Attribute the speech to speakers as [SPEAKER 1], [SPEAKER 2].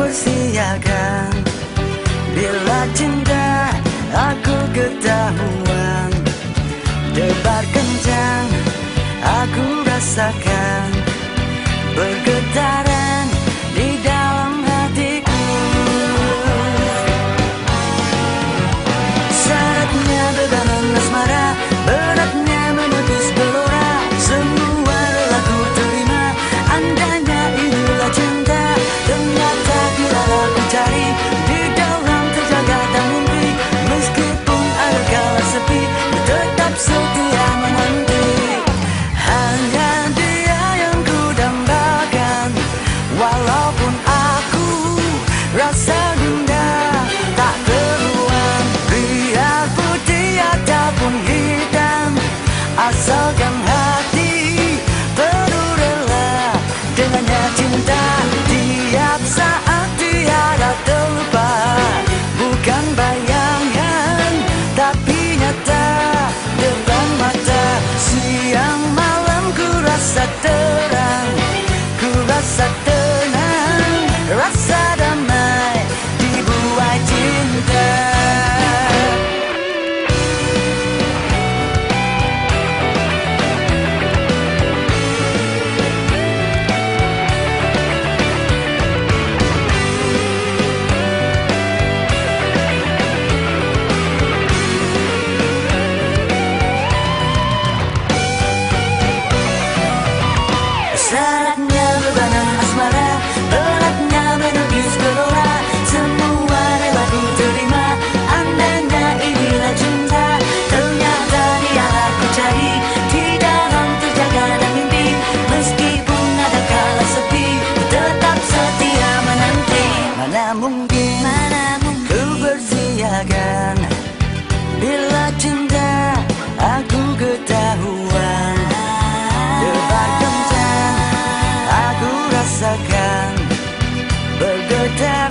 [SPEAKER 1] bersiaga. Bila cinta aku ketahuan, debar kencang aku rasakan, bergetaran di dalam hatiku. Syaratnya beban asmara, beratnya menepis gelora, semua rela ku terima. Andainya inilah cinta, ternyata bila aku cari di dalam terjaga dan mimpi. Meskipun ada kala sepi, tetap setia menanti. Hanya dia yang ku dambakan, walaupun aku rasa gundah tak keluar. Biar putih ataupun hitam, asalkan hati penuh rela dengannya cinta. Tiap saat tiada terlupa, bukan bayangan tapi nyata depan mata. Siang malam ku rasa terang, ku rasa tenang, rasa damai dibuai cinta. Syaratnya beban asmara, beratnya menepis gelora, semua rela ku terima. Andainya inilah cinta, ternyata dia aku cari di dalam terjaga dan mimpi. Meskipun ada kala sepi, tetap setia menanti. Mana mungkin ku bersiaga bila cinta aku ketahuan. Debar kencang aku rasakan, bergetar